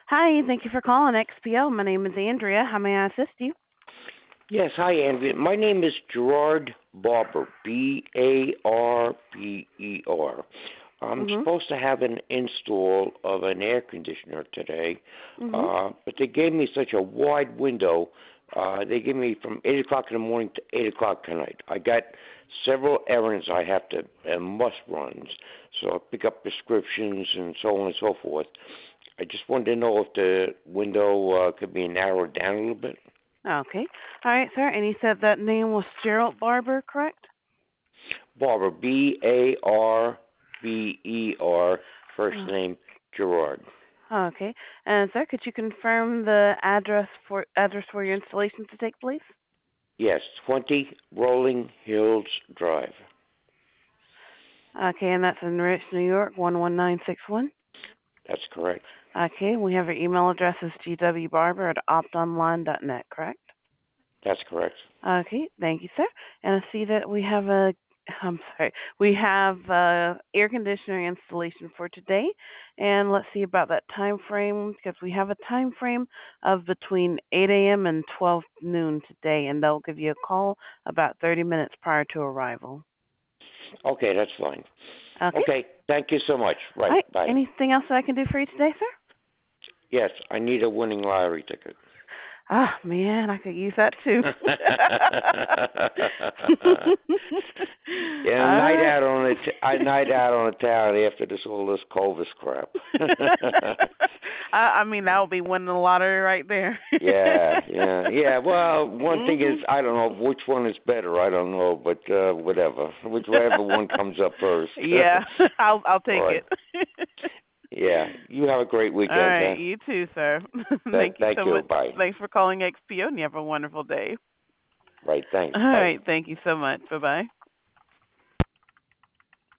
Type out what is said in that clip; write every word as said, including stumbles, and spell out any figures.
Hi, thank you for calling X P O. My name is Andrea. How may I assist you? Yes, hi, Andrea. My name is Gerard Barber, B A R B E R. I'm Mhm. supposed to have an install of an air conditioner today, Mhm. uh, but they gave me such a wide window. Uh, they gave me from eight o'clock in the morning to eight o'clock tonight. I got several errands I have to and must runs, so I pick up prescriptions and so on and so forth. I just wanted to know if the window uh, could be narrowed down a little bit. Okay. All right, sir. And you said that name was Gerald Barber, correct? Barber, B A R B E R, first Uh, name Gerard. okay. And sir, could you confirm the address for address for your installation to take place? Yes, twenty Rolling Hills Drive. Okay, and that's in Rich, New York, one one nine six one. That's correct. Okay, we have your email address as g w barber at optonline dot net, correct? That's correct. Okay, thank you, sir. And I see that we have a, I'm sorry, we have a air conditioner installation for today. And let's see about that time frame because we have a time frame of between eight a m and twelve noon today, and they'll give you a call about thirty minutes prior to arrival. Okay, that's fine. Okay. Okay, thank you so much. All Right, right. bye. Anything else that I can do for you today, sir? Yes, I need a winning lottery ticket. Ah, man, I could use that too. Yeah, a All night right. out on a, t- a night out on the town after this all this Covis crap. I, I mean, that would be winning the lottery right there. Yeah, yeah, yeah. Well, one thing is, Mhm. I don't know which one is better. I don't know, but uh, whatever, whichever one comes up first. Yeah, I'll I'll All take right. it. Yeah. You have a great All weekend, right, huh? you too, sir. Th- Thank you thank so you. much. Bye. Thanks for calling X P O, and you have a wonderful day. Right. Thanks. All Bye. right, thank you so much. Bye bye.